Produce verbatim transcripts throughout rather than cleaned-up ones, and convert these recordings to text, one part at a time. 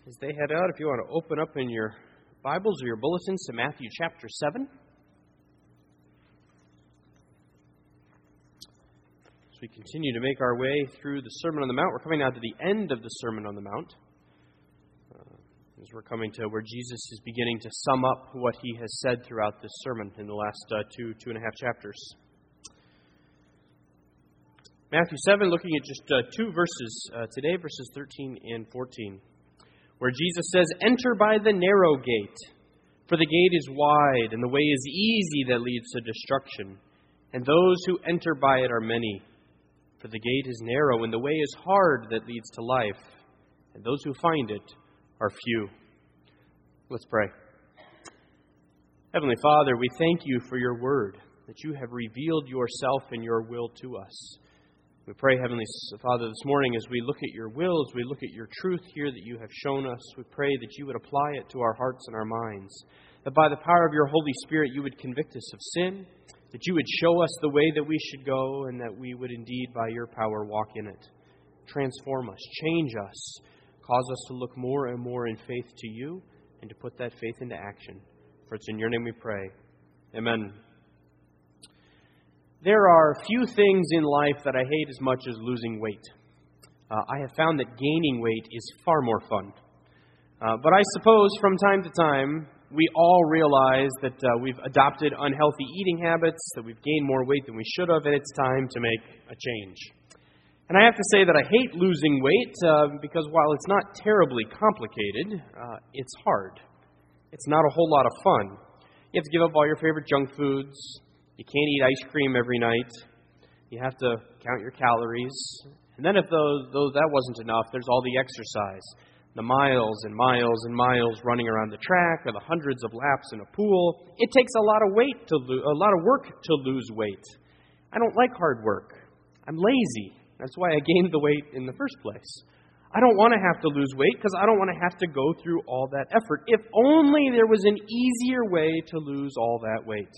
As they head out, if you want to open up in your Bibles or your bulletins to Matthew chapter seven. As we continue to make our way through the Sermon on the Mount, we're coming now to the end of the Sermon on the Mount. Uh, as we're coming to where Jesus is beginning to sum up what he has said throughout this sermon in the last uh, two, two and a half chapters. Matthew seven, looking at just uh, two verses uh, today, verses thirteen and fourteen. Where Jesus says, "Enter by the narrow gate, for the gate is wide, and the way is easy that leads to destruction, and those who enter by it are many. For the gate is narrow, and the way is hard that leads to life, and those who find it are few." Let's pray. Heavenly Father, we thank you for your word, that you have revealed yourself and your will to us. We pray, Heavenly Father, this morning as we look at your will, as we look at your truth here that you have shown us, we pray that you would apply it to our hearts and our minds, that by the power of your Holy Spirit you would convict us of sin, that you would show us the way that we should go, and that we would indeed, by your power, walk in it. Transform us, change us, cause us to look more and more in faith to you, and to put that faith into action. For it's in your name we pray. Amen. There are few things in life that I hate as much as losing weight. Uh, I have found that gaining weight is far more fun. Uh, but I suppose from time to time, we all realize that uh, we've adopted unhealthy eating habits, that we've gained more weight than we should have, and it's time to make a change. And I have to say that I hate losing weight uh, because while it's not terribly complicated, uh, it's hard. It's not a whole lot of fun. You have to give up all your favorite junk foods. You can't eat ice cream every night. You have to count your calories. And then if those, those, that wasn't enough, there's all the exercise. The miles and miles and miles running around the track, or the hundreds of laps in a pool. It takes a lot of weight to lo- a lot of work to lose weight. I don't like hard work. I'm lazy. That's why I gained the weight in the first place. I don't want to have to lose weight because I don't want to have to go through all that effort. If only there was an easier way to lose all that weight.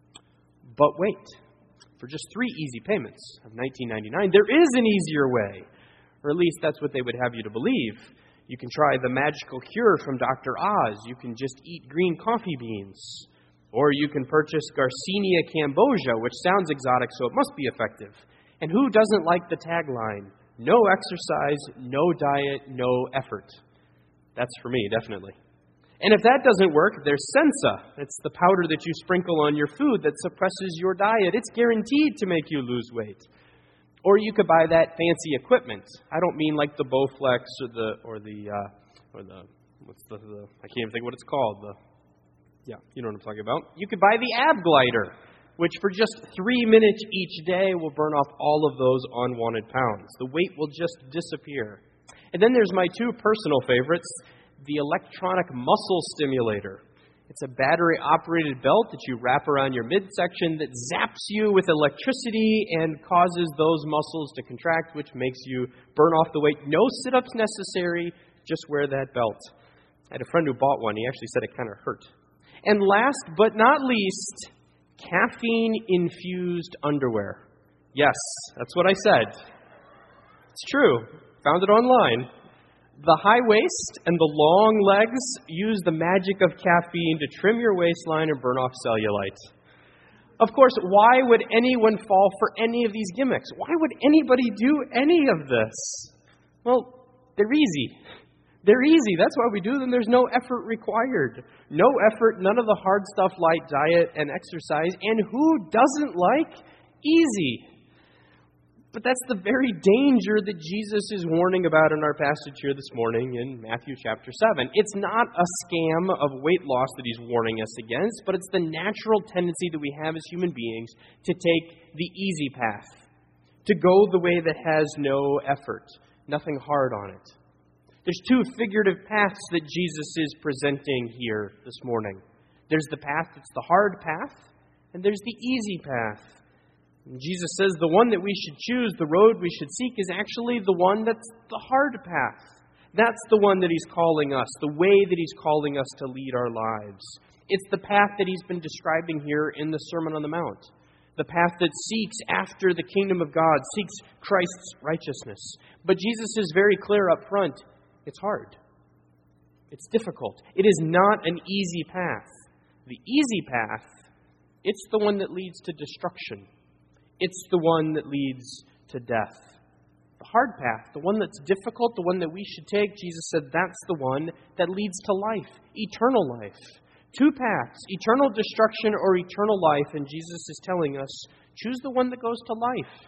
But wait, for just three easy payments of nineteen ninety-nine dollars, there is an easier way. Or at least that's what they would have you to believe. You can try the magical cure from Doctor Oz. You can just eat green coffee beans. Or you can purchase Garcinia cambogia, which sounds exotic, so it must be effective. And who doesn't like the tagline? No exercise, no diet, no effort. That's for me, definitely. And if that doesn't work, there's Sensa. It's the powder that you sprinkle on your food that suppresses your diet. It's guaranteed to make you lose weight. Or you could buy that fancy equipment. I don't mean like the Bowflex or the or the uh, or the what's the, the I can't even think what it's called. The yeah, you know what I'm talking about. You could buy the Ab Glider, which for just three minutes each day will burn off all of those unwanted pounds. The weight will just disappear. And then there's my two personal favorites. The electronic muscle stimulator. It's a battery-operated belt that you wrap around your midsection that zaps you with electricity and causes those muscles to contract, which makes you burn off the weight. No sit-ups necessary, just wear that belt. I had a friend who bought one. He actually said it kind of hurt. And last but not least, caffeine-infused underwear. Yes, that's what I said. It's true. Found it online. The high waist and the long legs use the magic of caffeine to trim your waistline and burn off cellulite. Of course, why would anyone fall for any of these gimmicks? Why would anybody do any of this? Well, they're easy. They're easy. That's why we do them. There's no effort required. No effort, none of the hard stuff like diet and exercise. And who doesn't like easy? But that's the very danger that Jesus is warning about in our passage here this morning in Matthew chapter seven. It's not a scam of weight loss that he's warning us against, but it's the natural tendency that we have as human beings to take the easy path, to go the way that has no effort, nothing hard on it. There's two figurative paths that Jesus is presenting here this morning. There's the path that's the hard path, and there's the easy path. Jesus says the one that we should choose, the road we should seek, is actually the one that's the hard path. That's the one that he's calling us, the way that he's calling us to lead our lives. It's the path that he's been describing here in the Sermon on the Mount. The path that seeks after the kingdom of God, seeks Christ's righteousness. But Jesus is very clear up front, it's hard. It's difficult. It is not an easy path. The easy path, it's the one that leads to destruction. It's the one that leads to death. The hard path, the one that's difficult, the one that we should take, Jesus said that's the one that leads to life, eternal life. Two paths, eternal destruction or eternal life, and Jesus is telling us, choose the one that goes to life.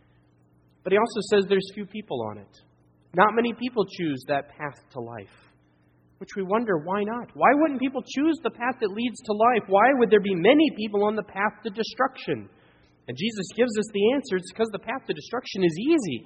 But he also says there's few people on it. Not many people choose that path to life, which we wonder, why not? Why wouldn't people choose the path that leads to life? Why would there be many people on the path to destruction? And Jesus gives us the answer. It's because the path to destruction is easy.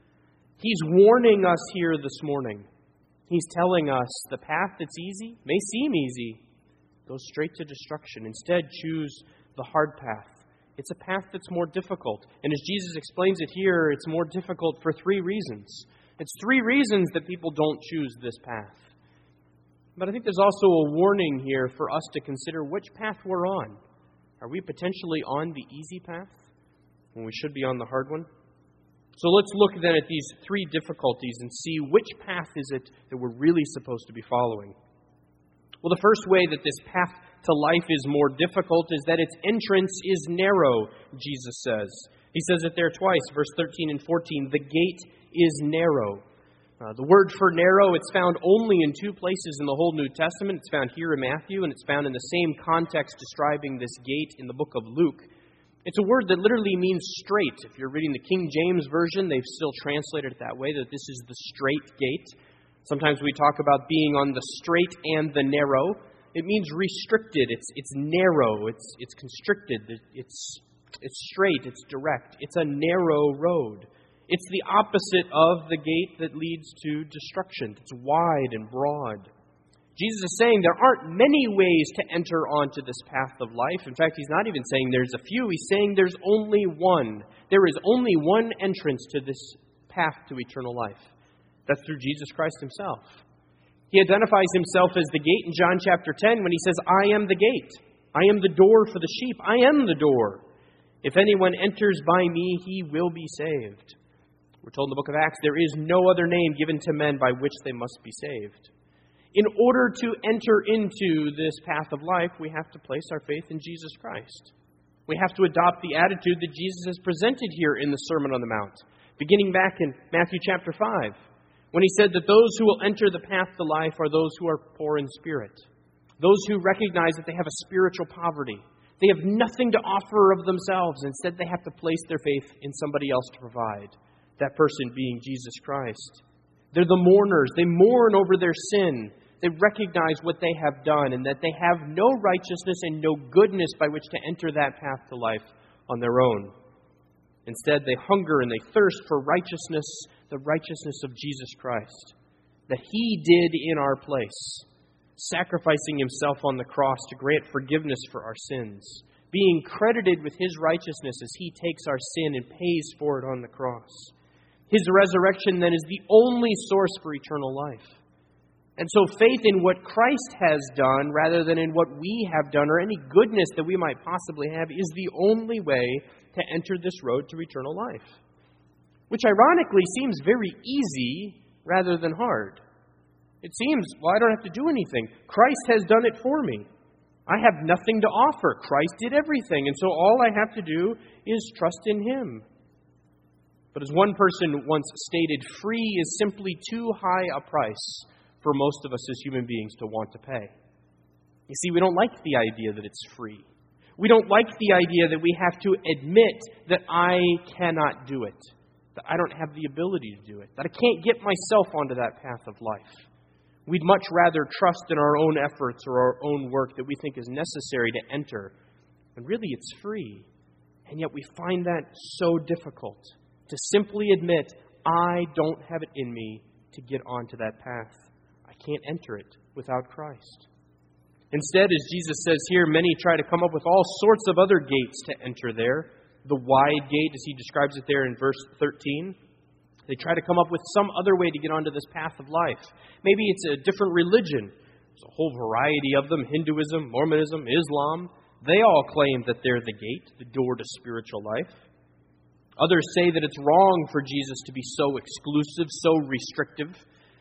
He's warning us here this morning. He's telling us the path that's easy, may seem easy, goes straight to destruction. Instead, choose the hard path. It's a path that's more difficult. And as Jesus explains it here, it's more difficult for three reasons. It's three reasons that people don't choose this path. But I think there's also a warning here for us to consider which path we're on. Are we potentially on the easy path when we should be on the hard one? So let's look then at these three difficulties and see which path is it that we're really supposed to be following. Well, the first way that this path to life is more difficult is that its entrance is narrow, Jesus says. He says it there twice, verse thirteen and fourteen. The gate is narrow. Uh, the word for narrow, it's found only in two places in the whole New Testament. It's found here in Matthew, and it's found in the same context describing this gate in the book of Luke. It's a word that literally means straight. If you're reading the King James Version, they've still translated it that way, that this is the straight gate. Sometimes we talk about being on the straight and the narrow. It means restricted. It's it's narrow. It's it's constricted. It's it's straight. It's direct. It's a narrow road. It's the opposite of the gate that leads to destruction. It's wide and broad. Jesus is saying there aren't many ways to enter onto this path of life. In fact, he's not even saying there's a few. He's saying there's only one. There is only one entrance to this path to eternal life. That's through Jesus Christ himself. He identifies himself as the gate in John chapter ten when he says, I am the gate. I am the door for the sheep. I am the door. If anyone enters by me, he will be saved. We're told in the book of Acts, there is no other name given to men by which they must be saved. In order to enter into this path of life, we have to place our faith in Jesus Christ. We have to adopt the attitude that Jesus has presented here in the Sermon on the Mount, beginning back in Matthew chapter five, when he said that those who will enter the path to life are those who are poor in spirit, those who recognize that they have a spiritual poverty. They have nothing to offer of themselves. Instead, they have to place their faith in somebody else to provide. That person being Jesus Christ. They're the mourners. They mourn over their sin. They recognize what they have done and that they have no righteousness and no goodness by which to enter that path to life on their own. Instead, they hunger and they thirst for righteousness, the righteousness of Jesus Christ, that He did in our place, sacrificing Himself on the cross to grant forgiveness for our sins, being credited with His righteousness as He takes our sin and pays for it on the cross. His resurrection then is the only source for eternal life. And so faith in what Christ has done rather than in what we have done or any goodness that we might possibly have is the only way to enter this road to eternal life. Which ironically seems very easy rather than hard. It seems, well, I don't have to do anything. Christ has done it for me. I have nothing to offer. Christ did everything. And so all I have to do is trust in Him. But as one person once stated, free is simply too high a price for most of us as human beings to want to pay. You see, we don't like the idea that it's free. We don't like the idea that we have to admit that I cannot do it, that I don't have the ability to do it, that I can't get myself onto that path of life. We'd much rather trust in our own efforts or our own work that we think is necessary to enter. And really, it's free. And yet we find that so difficult to simply admit, I don't have it in me to get onto that path. I can't enter it without Christ. Instead, as Jesus says here, many try to come up with all sorts of other gates to enter there. The wide gate, as He describes it there in verse thirteen. They try to come up with some other way to get onto this path of life. Maybe it's a different religion. There's a whole variety of them. Hinduism, Mormonism, Islam. They all claim that they're the gate, the door to spiritual life. Others say that it's wrong for Jesus to be so exclusive, so restrictive.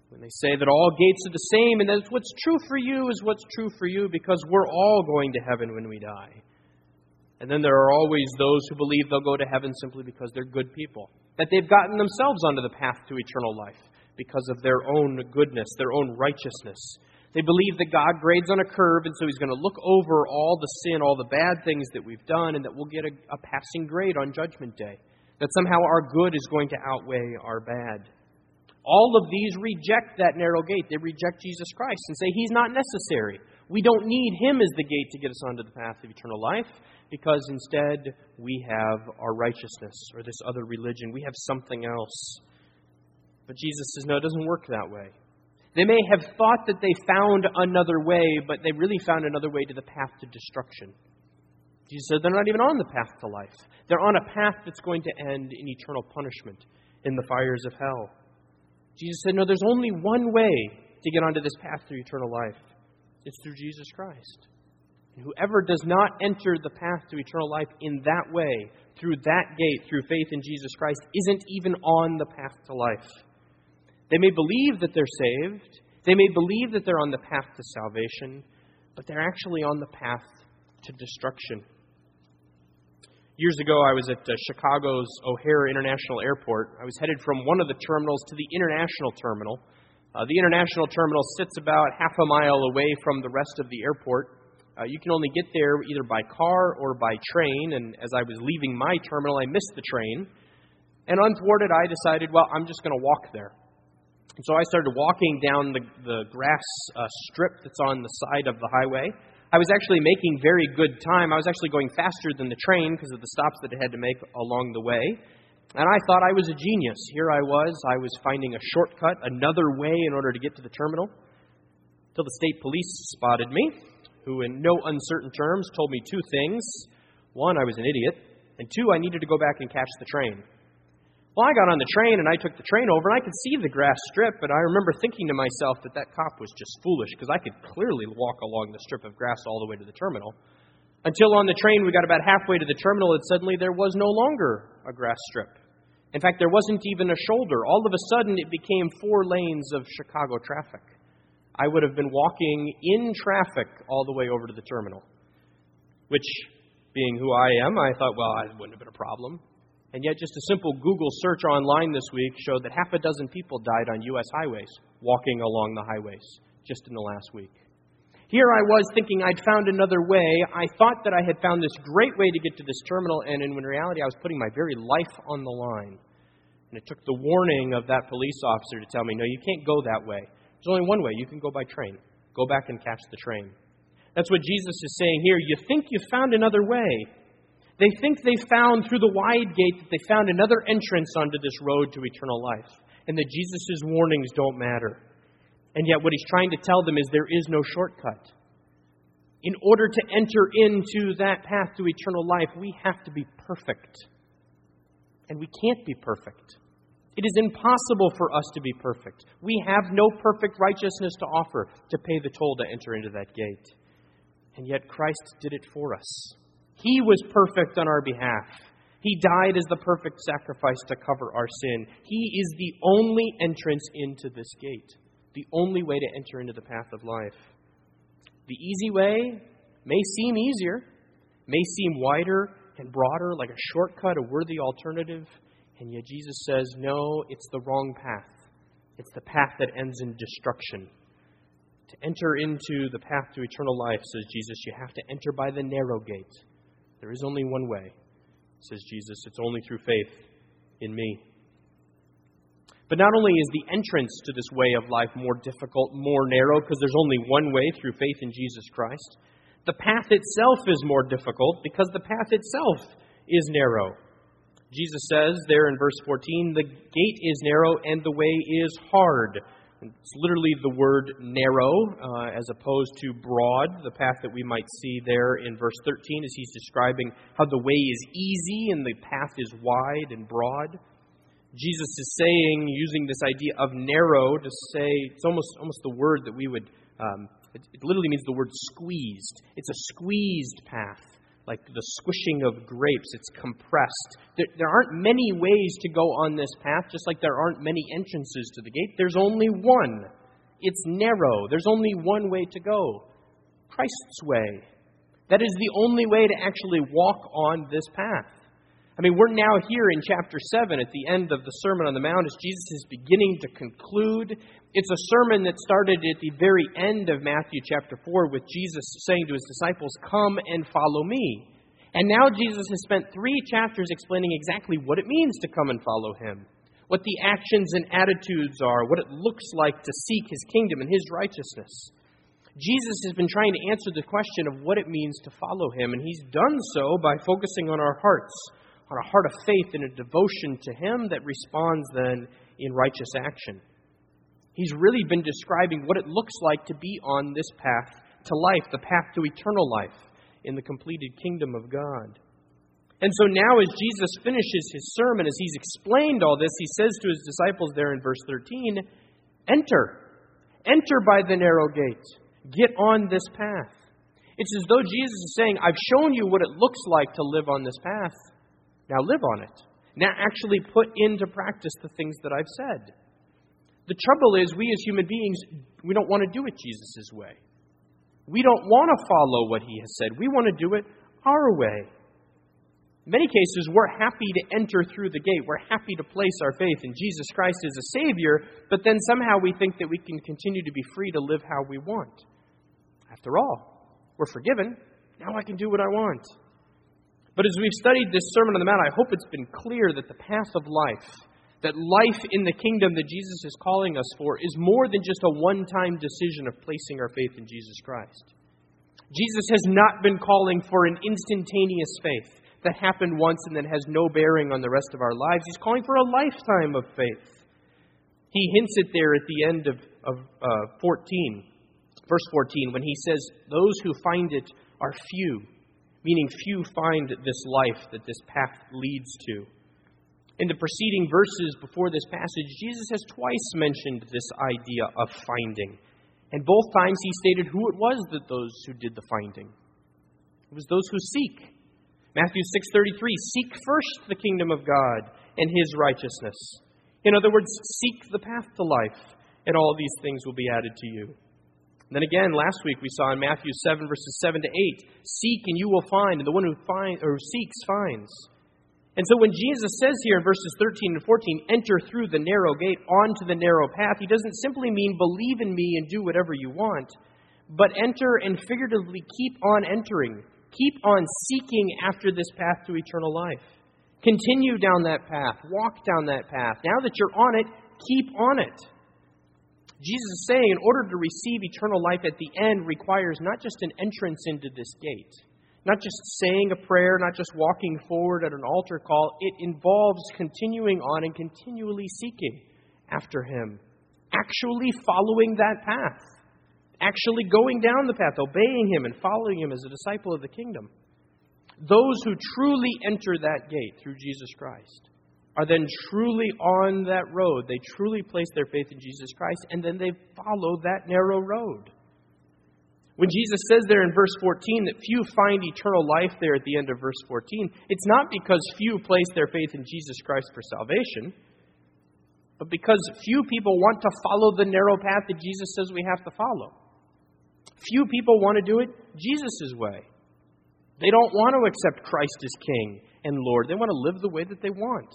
When they say that all gates are the same and that what's true for you is what's true for you because we're all going to heaven when we die. And then there are always those who believe they'll go to heaven simply because they're good people, that they've gotten themselves onto the path to eternal life because of their own goodness, their own righteousness. They believe that God grades on a curve, and so He's going to look over all the sin, all the bad things that we've done, and that we'll get a, a passing grade on Judgment Day. That somehow our good is going to outweigh our bad. All of these reject that narrow gate. They reject Jesus Christ and say He's not necessary. We don't need Him as the gate to get us onto the path of eternal life, because instead we have our righteousness or this other religion. We have something else. But Jesus says, no, it doesn't work that way. They may have thought that they found another way, but they really found another way to the path to destruction. Jesus said they're not even on the path to life. They're on a path that's going to end in eternal punishment in the fires of hell. Jesus said, no, there's only one way to get onto this path to eternal life. It's through Jesus Christ. And whoever does not enter the path to eternal life in that way, through that gate, through faith in Jesus Christ, isn't even on the path to life. They may believe that they're saved. They may believe that they're on the path to salvation, but they're actually on the path to destruction. Years ago, I was at uh, Chicago's O'Hare International Airport. I was headed from one of the terminals to the international terminal. Uh, the international terminal sits about half a mile away from the rest of the airport. Uh, you can only get there either by car or by train, and as I was leaving my terminal, I missed the train. And unthwarted, I decided, well, I'm just going to walk there. And so I started walking down the, the grass uh, strip that's on the side of the highway. I was actually making very good time. I was actually going faster than the train because of the stops that it had to make along the way. And I thought I was a genius. Here I was. I was finding a shortcut, another way in order to get to the terminal. Till the state police spotted me, who in no uncertain terms told me two things. One, I was an idiot. And two, I needed to go back and catch the train. Well, I got on the train and I took the train over and I could see the grass strip, but I remember thinking to myself that that cop was just foolish because I could clearly walk along the strip of grass all the way to the terminal. Until on the train we got about halfway to the terminal and suddenly there was no longer a grass strip. In fact, there wasn't even a shoulder. All of a sudden it became four lanes of Chicago traffic. I would have been walking in traffic all the way over to the terminal, which, being who I am, I thought, well, it wouldn't have been a problem. And yet just a simple Google search online this week showed that half a dozen people died on U S highways, walking along the highways, just in the last week. Here I was thinking I'd found another way. I thought that I had found this great way to get to this terminal, and in reality I was putting my very life on the line. And it took the warning of that police officer to tell me, no, you can't go that way. There's only one way. You can go by train. Go back and catch the train. That's what Jesus is saying here. You think you found another way. They think they found through the wide gate that they found another entrance onto this road to eternal life, and that Jesus' warnings don't matter. And yet what He's trying to tell them is there is no shortcut. In order to enter into that path to eternal life, we have to be perfect. And we can't be perfect. It is impossible for us to be perfect. We have no perfect righteousness to offer to pay the toll to enter into that gate. And yet Christ did it for us. He was perfect on our behalf. He died as the perfect sacrifice to cover our sin. He is the only entrance into this gate, the only way to enter into the path of life. The easy way may seem easier, may seem wider and broader, like a shortcut, a worthy alternative, and yet Jesus says, no, it's the wrong path. It's the path that ends in destruction. To enter into the path to eternal life, says Jesus, you have to enter by the narrow gate. There is only one way, says Jesus. It's only through faith in me. But not only is the entrance to this way of life more difficult, more narrow, because there's only one way through faith in Jesus Christ, the path itself is more difficult because the path itself is narrow. Jesus says there in verse fourteen, the gate is narrow and the way is hard. It's literally the word narrow uh, as opposed to broad, the path that we might see there in verse thirteen as he's describing how the way is easy and the path is wide and broad. Jesus is saying, using this idea of narrow to say, it's almost almost the word that we would, um, it, it literally means the word squeezed. It's a squeezed path like the squishing of grapes. It's compressed. There, there aren't many ways to go on this path, just like there aren't many entrances to the gate. There's only one. It's narrow. There's only one way to go. Christ's way. That is the only way to actually walk on this path. I mean, we're now here in chapter seven at the end of the Sermon on the Mount as Jesus is beginning to conclude. It's a sermon that started at the very end of Matthew chapter four with Jesus saying to his disciples, "Come and follow me." And now Jesus has spent three chapters explaining exactly what it means to come and follow him, what the actions and attitudes are, what it looks like to seek his kingdom and his righteousness. Jesus has been trying to answer the question of what it means to follow him, and he's done so by focusing on our hearts, on a heart of faith and a devotion to him that responds then in righteous action. He's really been describing what it looks like to be on this path to life, the path to eternal life in the completed kingdom of God. And so now as Jesus finishes his sermon, as he's explained all this, he says to his disciples there in verse thirteen, "Enter. Enter by the narrow gate. Get on this path." It's as though Jesus is saying, I've shown you what it looks like to live on this path. Now live on it. Now actually put into practice the things that I've said. The trouble is, we as human beings, we don't want to do it Jesus' way. We don't want to follow what he has said. We want to do it our way. In many cases, we're happy to enter through the gate. We're happy to place our faith in Jesus Christ as a Savior, but then somehow we think that we can continue to be free to live how we want. After all, we're forgiven. Now I can do what I want. But as we've studied this Sermon on the Mount, I hope it's been clear that the path of life, that life in the kingdom that Jesus is calling us for, is more than just a one-time decision of placing our faith in Jesus Christ. Jesus has not been calling for an instantaneous faith that happened once and then has no bearing on the rest of our lives. He's calling for a lifetime of faith. He hints it there at the end of, of uh, fourteen, verse fourteen, when he says, "Those who find it are few," meaning few find this life that this path leads to. In the preceding verses before this passage, Jesus has twice mentioned this idea of finding. And both times he stated who it was that those who did the finding. It was those who seek. Matthew six thirty-three, "Seek first the kingdom of God and his righteousness." In other words, seek the path to life, and all these things will be added to you. And then again, last week we saw in Matthew seven, verses seven to eight, "Seek and you will find, and the one who finds or seeks finds." And so when Jesus says here in verses thirteen and fourteen, "Enter through the narrow gate onto the narrow path," he doesn't simply mean believe in me and do whatever you want, but enter and figuratively keep on entering. Keep on seeking after this path to eternal life. Continue down that path. Walk down that path. Now that you're on it, keep on it. Jesus is saying in order to receive eternal life at the end requires not just an entrance into this gate, not just saying a prayer, not just walking forward at an altar call. It involves continuing on and continually seeking after him, actually following that path. Actually going down the path, obeying him and following him as a disciple of the kingdom. Those who truly enter that gate through Jesus Christ are then truly on that road. They truly place their faith in Jesus Christ, and then they follow that narrow road. When Jesus says there in verse fourteen that few find eternal life there at the end of verse fourteen, it's not because few place their faith in Jesus Christ for salvation, but because few people want to follow the narrow path that Jesus says we have to follow. Few people want to do it Jesus' way. They don't want to accept Christ as King and Lord. They want to live the way that they want.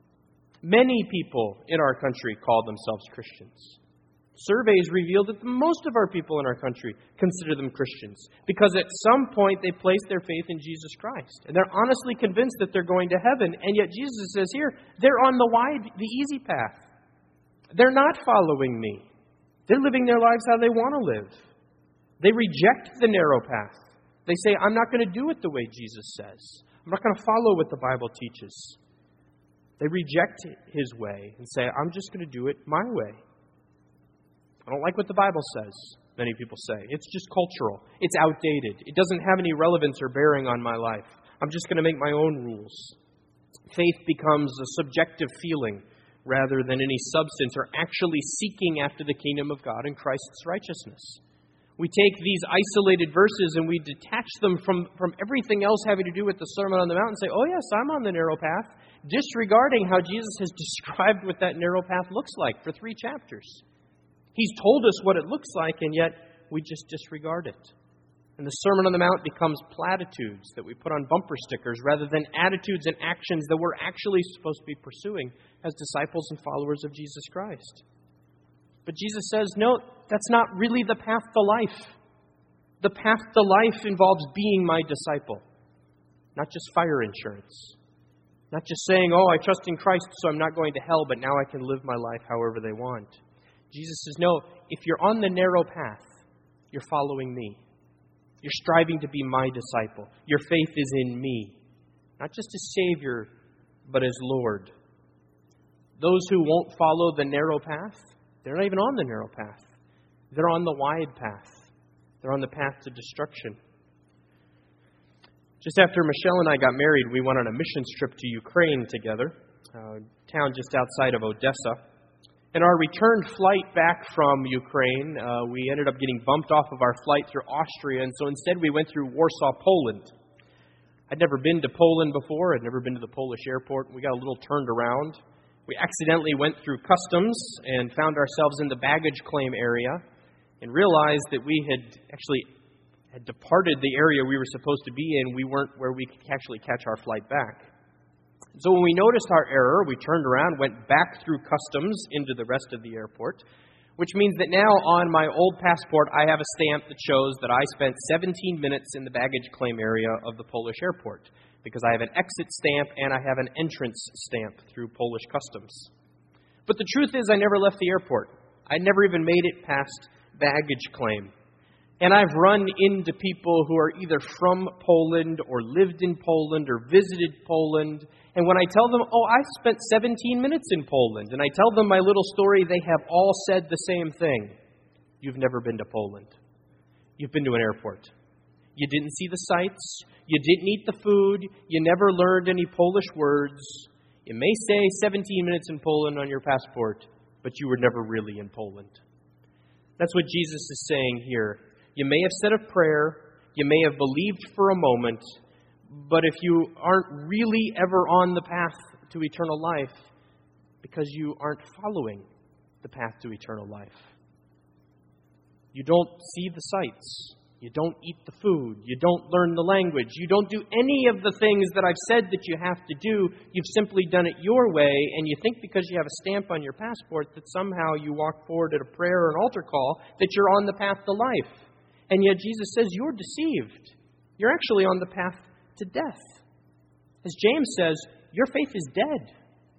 Many people in our country call themselves Christians. Surveys reveal that most of our people in our country consider them Christians because at some point they place their faith in Jesus Christ. And they're honestly convinced that they're going to heaven. And yet Jesus says here, they're on the wide, the easy path. They're not following me. They're living their lives how they want to live. They reject the narrow path. They say, I'm not going to do it the way Jesus says. I'm not going to follow what the Bible teaches. They reject his way and say, I'm just going to do it my way. I don't like what the Bible says, many people say. It's just cultural. It's outdated. It doesn't have any relevance or bearing on my life. I'm just going to make my own rules. Faith becomes a subjective feeling rather than any substance or actually seeking after the kingdom of God and Christ's righteousness. We take these isolated verses and we detach them from, from everything else having to do with the Sermon on the Mount and say, oh yes, I'm on the narrow path, disregarding how Jesus has described what that narrow path looks like for three chapters. He's told us what it looks like, and yet we just disregard it. And the Sermon on the Mount becomes platitudes that we put on bumper stickers rather than attitudes and actions that we're actually supposed to be pursuing as disciples and followers of Jesus Christ. But Jesus says, no, that's not really the path to life. The path to life involves being my disciple, not just fire insurance. Not just saying, oh, I trust in Christ, so I'm not going to hell, but now I can live my life however they want. Jesus says, no, if you're on the narrow path, you're following me. You're striving to be my disciple. Your faith is in me, not just as Savior, but as Lord. Those who won't follow the narrow path, they're not even on the narrow path. They're on the wide path. They're on the path to destruction. Just after Michelle and I got married, we went on a missions trip to Ukraine together, a town just outside of Odessa. And our return flight back from Ukraine, uh, we ended up getting bumped off of our flight through Austria, and so instead we went through Warsaw, Poland. I'd never been to Poland before. I'd never been to the Polish airport. We got a little turned around. We accidentally went through customs and found ourselves in the baggage claim area and realized that we had actually had departed the area we were supposed to be in. We weren't where we could actually catch our flight back. So when we noticed our error, we turned around, went back through customs into the rest of the airport, which means that now on my old passport, I have a stamp that shows that I spent seventeen minutes in the baggage claim area of the Polish airport, because I have an exit stamp and I have an entrance stamp through Polish customs. But the truth is, I never left the airport. I never even made it past baggage claim. And I've run into people who are either from Poland or lived in Poland or visited Poland. And when I tell them, oh, I spent seventeen minutes in Poland, and I tell them my little story, they have all said the same thing. You've never been to Poland. You've been to an airport. You didn't see the sights. You didn't eat the food. You never learned any Polish words. It may say seventeen minutes in Poland on your passport, but you were never really in Poland. That's what Jesus is saying here. You may have said a prayer, you may have believed for a moment, but if you aren't really ever on the path to eternal life, because you aren't following the path to eternal life. You don't see the sights. You don't eat the food. You don't learn the language. You don't do any of the things that I've said that you have to do. You've simply done it your way, and you think because you have a stamp on your passport that somehow you walk forward at a prayer or an altar call that you're on the path to life. And yet Jesus says you're deceived. You're actually on the path to death. As James says, your faith is dead.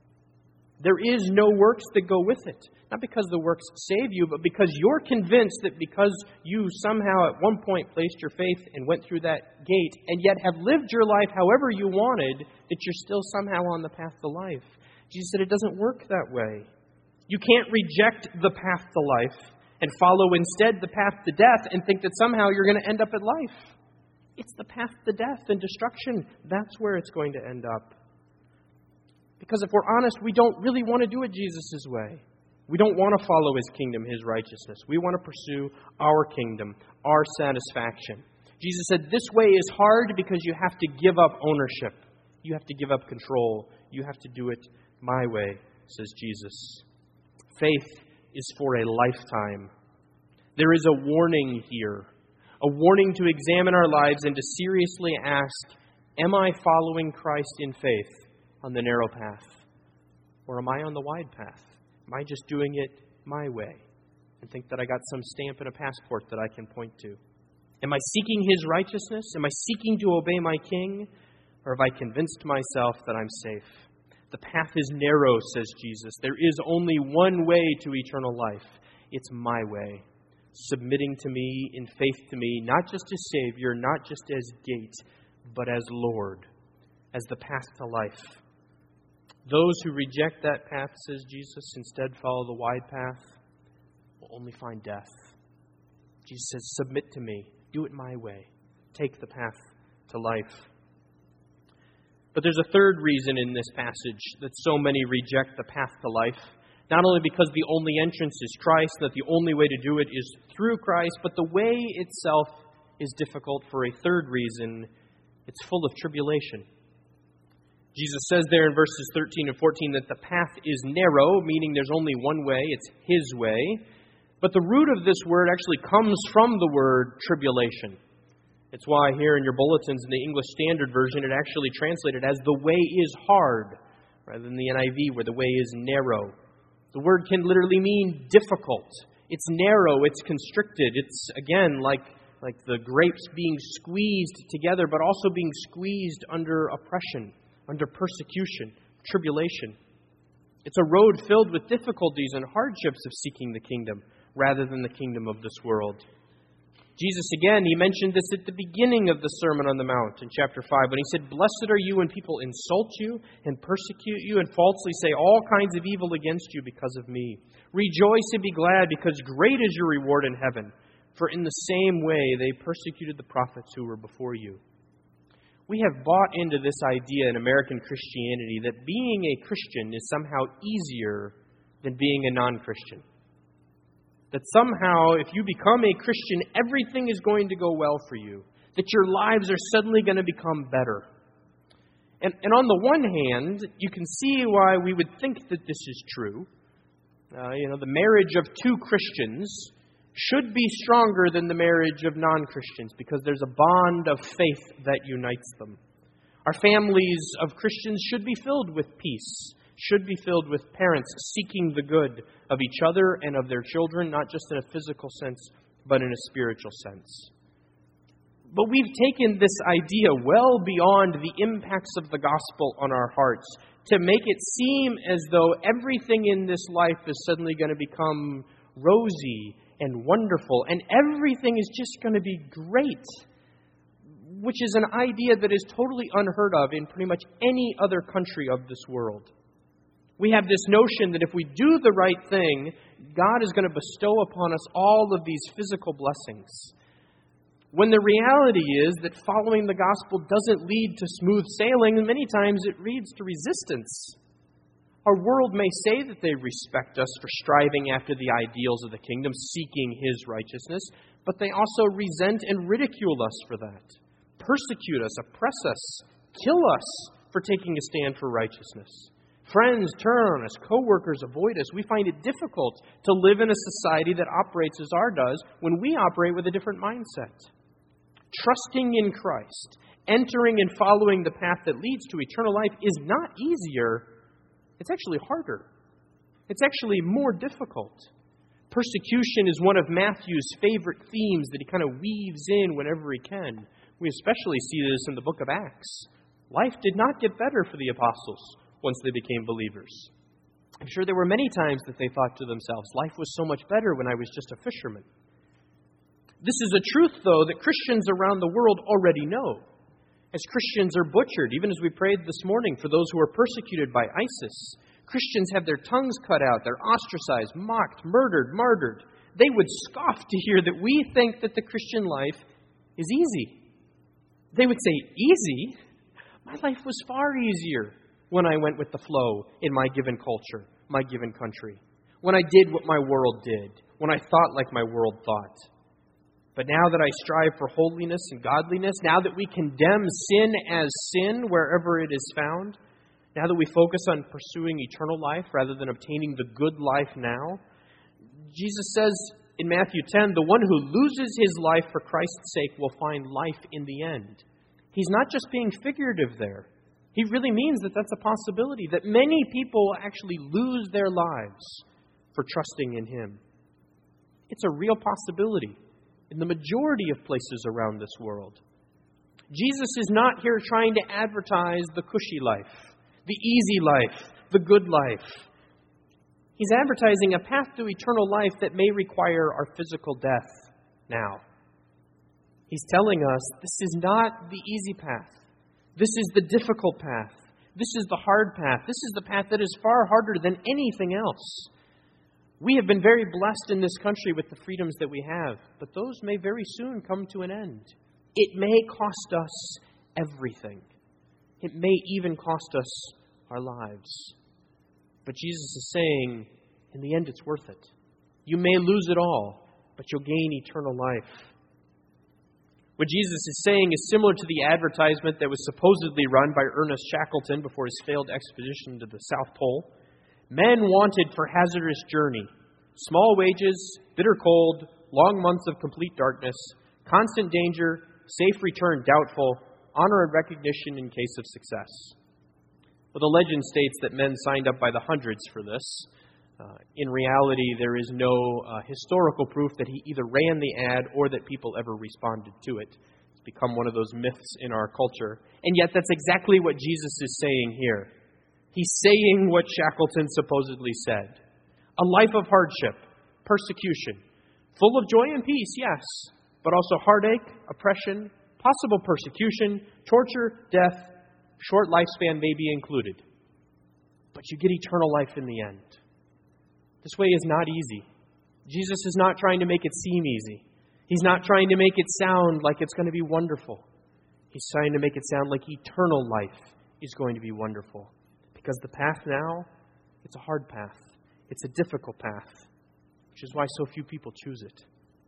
There is no works that go with it. Not because the works save you, but because you're convinced that because you somehow at one point placed your faith and went through that gate, and yet have lived your life however you wanted, that you're still somehow on the path to life. Jesus said it doesn't work that way. You can't reject the path to life and follow instead the path to death and think that somehow you're going to end up at life. It's the path to death and destruction. That's where it's going to end up. Because if we're honest, we don't really want to do it Jesus' way. We don't want to follow His kingdom, His righteousness. We want to pursue our kingdom, our satisfaction. Jesus said this way is hard because you have to give up ownership. You have to give up control. You have to do it my way, says Jesus. Faith is for a lifetime. There is a warning here, a warning to examine our lives and to seriously ask, am I following Christ in faith on the narrow path? Or am I on the wide path? Am I just doing it my way and think that I got some stamp and a passport that I can point to? Am I seeking His righteousness? Am I seeking to obey my King? Or have I convinced myself that I'm safe? The path is narrow, says Jesus. There is only one way to eternal life. It's my way. Submitting to me in faith to me, not just as Savior, not just as gate, but as Lord, as the path to life. Those who reject that path, says Jesus, instead follow the wide path, will only find death. Jesus says, submit to me. Do it my way. Take the path to life. But there's a third reason in this passage that so many reject the path to life. Not only because the only entrance is Christ, that the only way to do it is through Christ, but the way itself is difficult for a third reason. It's full of tribulation. Jesus says there in verses thirteen and fourteen that the path is narrow, meaning there's only one way, it's His way. But the root of this word actually comes from the word tribulation. It's why here in your bulletins in the English Standard Version, it actually translated as the way is hard, rather than the N I V where the way is narrow. The word can literally mean difficult. It's narrow, it's constricted. It's, again, like, like the grapes being squeezed together, but also being squeezed under oppression, under persecution, tribulation. It's a road filled with difficulties and hardships of seeking the kingdom, rather than the kingdom of this world. Jesus, again, He mentioned this at the beginning of the Sermon on the Mount in chapter five, when He said, "Blessed are you when people insult you and persecute you and falsely say all kinds of evil against you because of me. Rejoice and be glad, because great is your reward in heaven. For in the same way they persecuted the prophets who were before you." We have bought into this idea in American Christianity that being a Christian is somehow easier than being a non-Christian. That somehow, if you become a Christian, everything is going to go well for you. That your lives are suddenly going to become better. And, and on the one hand, you can see why we would think that this is true. Uh, you know, the marriage of two Christians should be stronger than the marriage of non-Christians because there's a bond of faith that unites them. Our families of Christians should be filled with peace, should be filled with parents seeking the good of each other and of their children, not just in a physical sense, but in a spiritual sense. But we've taken this idea well beyond the impacts of the gospel on our hearts to make it seem as though everything in this life is suddenly going to become rosy and wonderful, and everything is just going to be great, which is an idea that is totally unheard of in pretty much any other country of this world. We have this notion that if we do the right thing, God is going to bestow upon us all of these physical blessings. When the reality is that following the gospel doesn't lead to smooth sailing, and many times it leads to resistance. Our world may say that they respect us for striving after the ideals of the kingdom, seeking His righteousness, but they also resent and ridicule us for that, persecute us, oppress us, kill us for taking a stand for righteousness. Friends turn on us, co-workers avoid us. We find it difficult to live in a society that operates as ours does when we operate with a different mindset. Trusting in Christ, entering and following the path that leads to eternal life is not easier. It's actually harder. It's actually more difficult. Persecution is one of Matthew's favorite themes that he kind of weaves in whenever he can. We especially see this in the book of Acts. Life did not get better for the apostles once they became believers. I'm sure there were many times that they thought to themselves, life was so much better when I was just a fisherman. This is a truth, though, that Christians around the world already know. As Christians are butchered, even as we prayed this morning for those who are persecuted by ISIS, Christians have their tongues cut out, they're ostracized, mocked, murdered, martyred. They would scoff to hear that we think that the Christian life is easy. They would say, easy? My life was far easier when I went with the flow in my given culture, my given country. When I did what my world did. When I thought like my world thought. But now that I strive for holiness and godliness, now that we condemn sin as sin wherever it is found, now that we focus on pursuing eternal life rather than obtaining the good life now, Jesus says in Matthew ten, the one who loses his life for Christ's sake will find life in the end. He's not just being figurative there. He really means that that's a possibility, that many people actually lose their lives for trusting in Him. It's a real possibility in the majority of places around this world. Jesus is not here trying to advertise the cushy life, the easy life, the good life. He's advertising a path to eternal life that may require our physical death now. He's telling us this is not the easy path. This is the difficult path. This is the hard path. This is the path that is far harder than anything else. We have been very blessed in this country with the freedoms that we have, but those may very soon come to an end. It may cost us everything. It may even cost us our lives. But Jesus is saying, In the end, it's worth it. You may lose it all, but you'll gain eternal life. What Jesus is saying is similar to the advertisement that was supposedly run by Ernest Shackleton before his failed expedition to the South Pole. Men wanted for hazardous journey, small wages, bitter cold, long months of complete darkness, constant danger, safe return doubtful, honor and recognition in case of success. Well, the legend states that men signed up by the hundreds for this. Uh, in reality, there is no uh, historical proof that he either ran the ad or that people ever responded to it. It's become one of those myths in our culture. And yet that's exactly what Jesus is saying here. He's saying what Shackleton supposedly said. A life of hardship, persecution, full of joy and peace, yes, but also heartache, oppression, possible persecution, torture, death, short lifespan may be included. But you get eternal life in the end. This way is not easy. Jesus is not trying to make it seem easy. He's not trying to make it sound like it's going to be wonderful. He's trying to make it sound like eternal life is going to be wonderful. Because the path now, it's a hard path. It's a difficult path, which is why so few people choose it.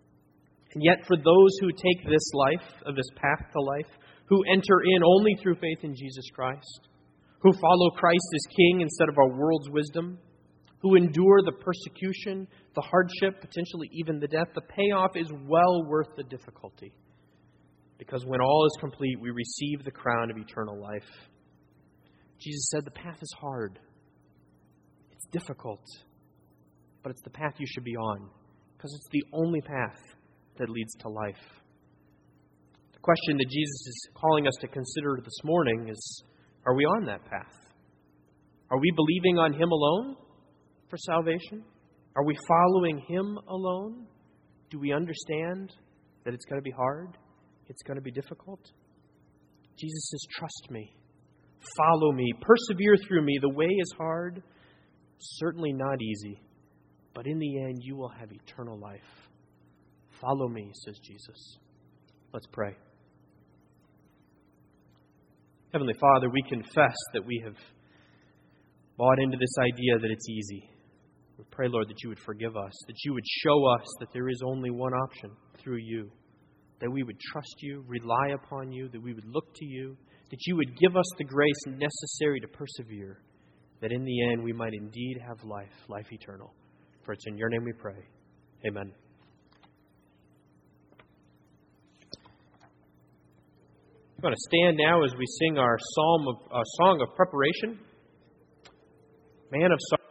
And yet for those who take this life, of this path to life, who enter in only through faith in Jesus Christ, who follow Christ as King instead of our world's wisdom, who endure the persecution, the hardship, potentially even the death, the payoff is well worth the difficulty. Because when all is complete, we receive the crown of eternal life. Jesus said the path is hard. It's difficult. But it's the path you should be on. Because it's the only path that leads to life. The question that Jesus is calling us to consider this morning is, are we on that path? Are we believing on Him alone for salvation? Are we following Him alone? Do we understand that it's going to be hard? It's going to be difficult? Jesus says, trust me. Follow me. Persevere through me. The way is hard. Certainly not easy. But in the end, you will have eternal life. Follow me, says Jesus. Let's pray. Heavenly Father, we confess that we have bought into this idea that it's easy. We pray, Lord, that you would forgive us, that you would show us that there is only one option through you, that we would trust you, rely upon you, that we would look to you, that you would give us the grace necessary to persevere, that in the end we might indeed have life, life eternal. For it's in your name we pray. Amen. I'm going to stand now as we sing our psalm of uh, song of preparation. Man of sorrows.